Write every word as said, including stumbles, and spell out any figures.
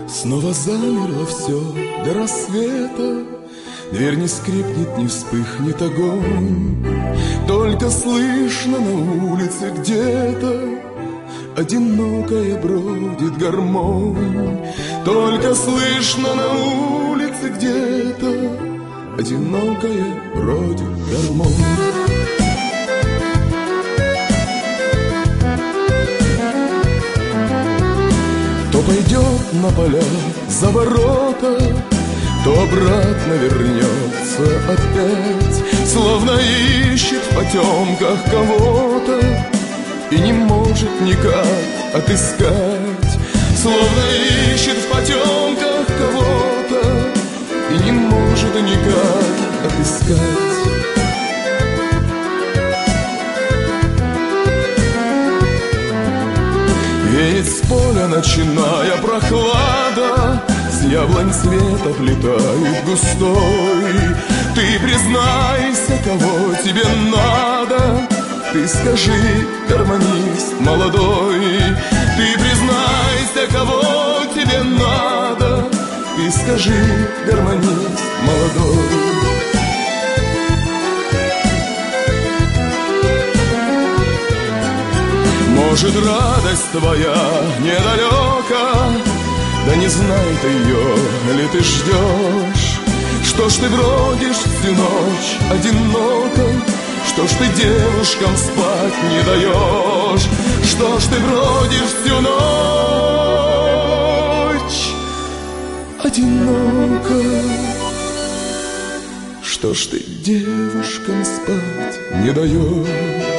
Снова замерло все до рассвета, дверь не скрипнет, не вспыхнет огонь. Только слышно на улице где-то одинокая бродит гармонь. Только слышно на улице где-то одинокая бродит гармонь. То пойдет на поля за ворота, то обратно вернется опять, словно ищет в потемках кого-то и не может никак отыскать. Словно ищет в потемках кого-то и не может никак отыскать. Веет с поля ночная прохлада, с яблонь цвет оплетает густой. Ты признайся, кого тебе надо, ты скажи, гармонист молодой. Ты признайся, кого тебе надо, ты скажи, гармонист молодой. Может, радость твоя недалека, да не знает ее ли ты ждешь. Что ж ты бродишь всю ночь одиноко, что ж ты девушкам спать не даешь? Что ж ты бродишь всю ночь одиноко? Что ж ты девушкам спать не даешь?